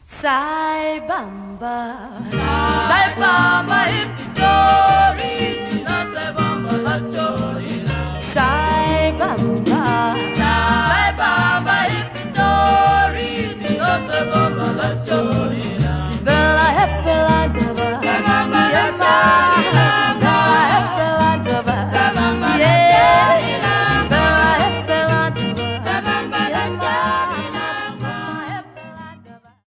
Sai bamba, sai bamba, iptori, tina sai bamba la chorina. Sai bamba, iptori, tina sai bamba la chorina.